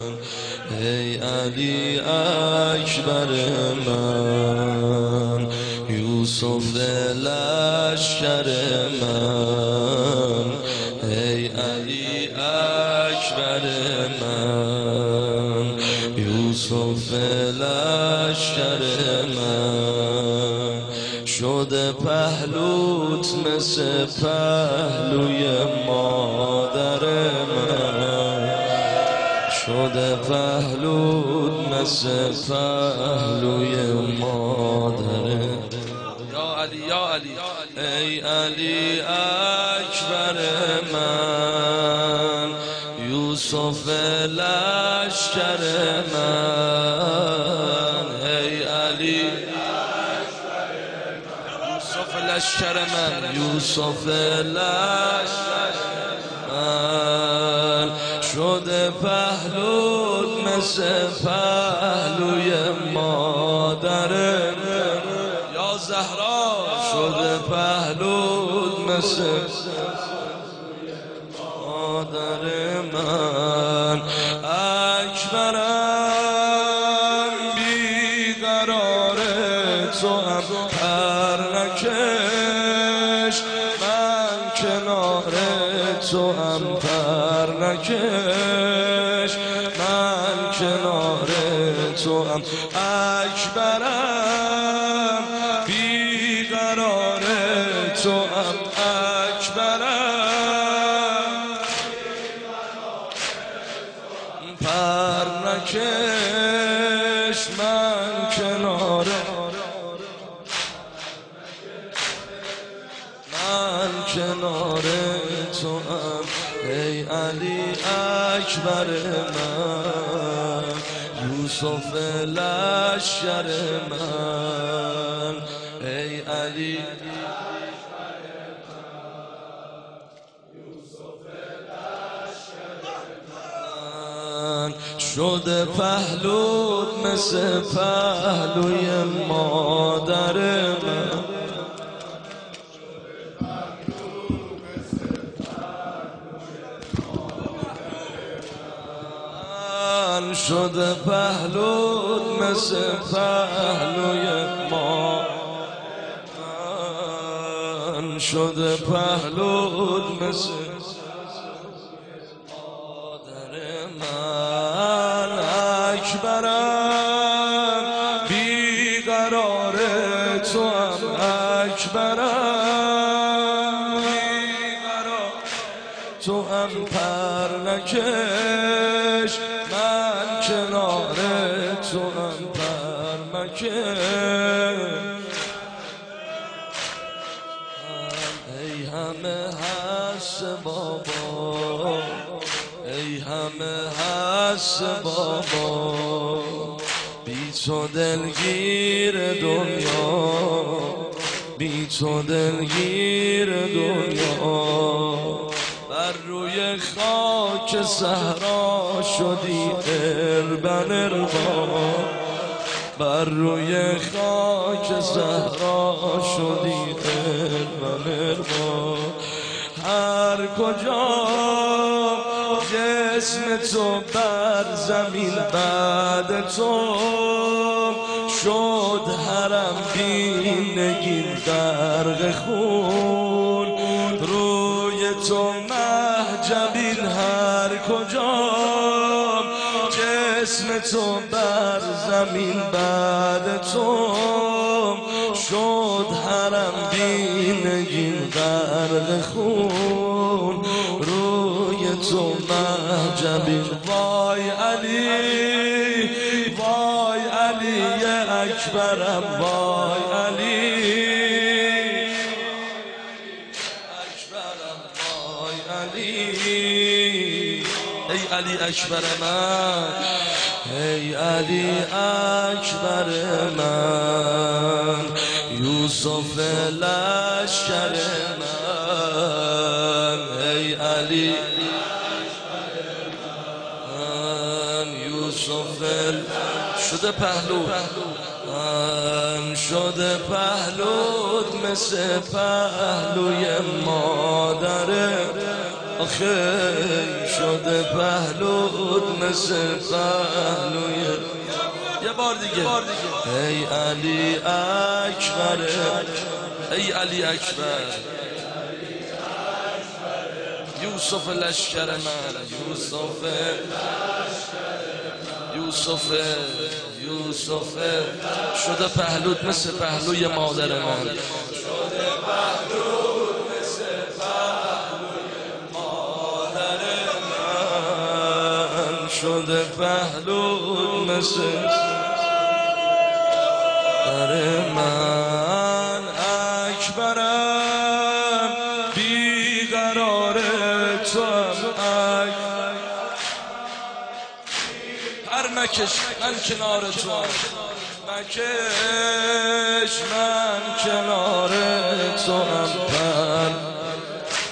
ای علی اکبر من، یوسف لشکر من. ای علی اکبر من، یوسف لشکر من. شده پهلوت مثل پهلوی مادر من، شده پهلوت مثل پهلوی مادر. یا علی یا علی ای علی اکبر من، یوسف لشکر من. ای علی یوسف لشکر من، یوسف لشکر من. شده پهلوت مثل پهلوی مادر من. یا زهرا شده پهلوت مثل مادر من. اکبرم بیقرار تو هم پر نکش، من کنار تو هم پر نکش، من کنار تو هم. اکبرم بیقرار تو هم، اکبرم پر نکش، من کنار من کنار تو هم. ای علی اکبر من، یوسف لشکر من. ای علی شده پهلوت مثل پهلوی مادر من. شده پهلوت مثل پهلوی مادر، شده پهلوت مثل مادر من. اکبرم بیقرار تو هم، اکبرم بیقرار تو هم پر نکش، من کنار تو هم پر مکش. ای همه هست بابا، ای همه هست بابا، بی تو دلگیر دنیا، بی تو دلگیر دنیا. بر روی خاک صحرا شدی اربن اربا، بر روی خاک صحرا شدی اربن اربا. هر کجا جسم تو بر زمین بعد تو شد حرم بی نگین غرق خون. روی تو محجبین هر کجا جسم تو بر زمین بعد تو شد حرم بی نگین غرق خون. روی تو محجبین. وای علی وای علی اکبرم، وای علی اکبرم، وای علی. ای علی اکبر من، ای علی اکبر من، یوسف لشکر من. ای علی من، یوسف شده پهلو من، شده پهلوت مثل پهلوی مادر. آخه شده پهلوت مثل پهلوی یه بار دیگه ای علی اکبر ای علی اکبر یوسف لشکر من یوسف شده پهلوت مثل پهلوی مادر من شده پهلوت مثل من اکبرم بیقرار تو هم پر نکش من کنار تو نکش من کنار تو هم